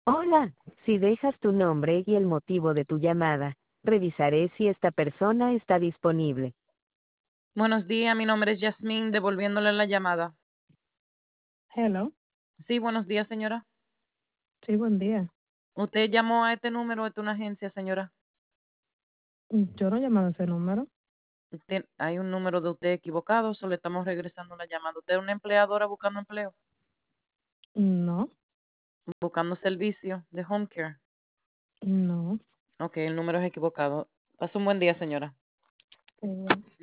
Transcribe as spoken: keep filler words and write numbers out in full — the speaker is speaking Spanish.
Hola, si dejas tu nombre y el motivo de tu llamada, revisaré si esta persona está disponible. Buenos días, mi nombre es Yasmín, devolviéndole la llamada. Hello, Sí, buenos días, señora. sí, buen día. Usted llamó a este número, ¿es una agencia, señora? Yo no he llamado a ese número. Usted- hay un número de usted equivocado, solo estamos regresando la llamada. ¿Usted es una empleadora buscando empleo? No, Buscando servicio de home care. no. Ok, el número es equivocado. Pasa un buen día, señora. Eh,